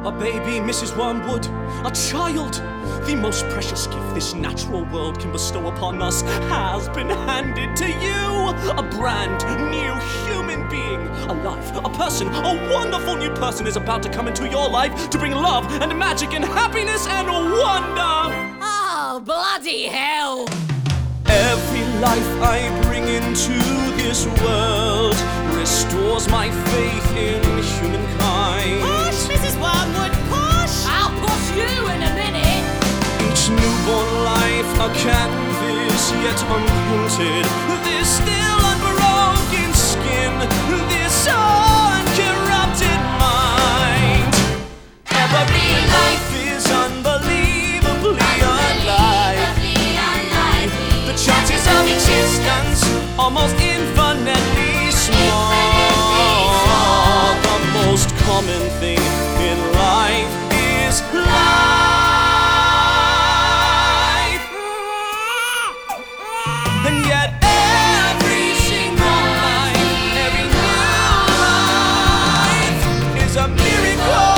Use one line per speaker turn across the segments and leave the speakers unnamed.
A baby, Mrs. Wormwood, a child. The most precious gift this natural world can bestow upon us has been handed to you. A brand new human being, a life, a person, a wonderful new person is about to come into your life to bring love and magic and happiness and wonder.
Oh, bloody hell!
Every life I bring into this world restores my faith in humankind.
Push, Mrs. Wormwood, push! I'll push you in a minute!
Each newborn life a canvas yet unpainted. This still unbroken skin, this uncorrupted mind. Every life is unbelievably alive. The chances of existence almost infinitely small. The most common thing in life is life. And yet every single life, every new life is a miracle.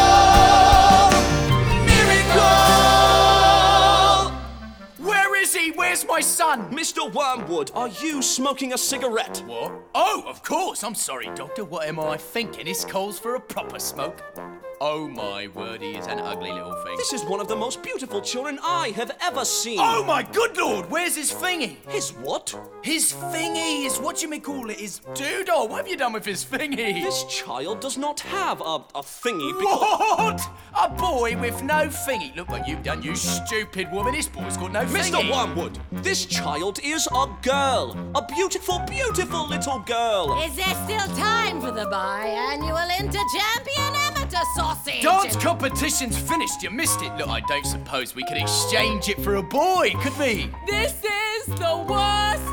Where's my son?
Mr. Wormwood, are you smoking a cigarette?
What? Oh, of course. I'm sorry, Doctor. What am I thinking? This calls for a proper smoke. Oh, my word, he is an ugly little thing.
This is one of the most beautiful children I have ever seen.
Oh, my good lord. Where's his thingy?
His what?
His thingy is what you may call it. His doodle. What have you done with his thingy?
This child does not have a thingy because...
What? A boy with no thingy? Look what you've done, you stupid woman. This boy's got no thingy.
Mr. Wormwood, this child is a girl. A beautiful, beautiful little girl.
Is there still time for the biannual inter-champion amateur sausage?
Dance competition's finished. You missed it. Look, I don't suppose we could exchange it for a boy, could we?
This is the worst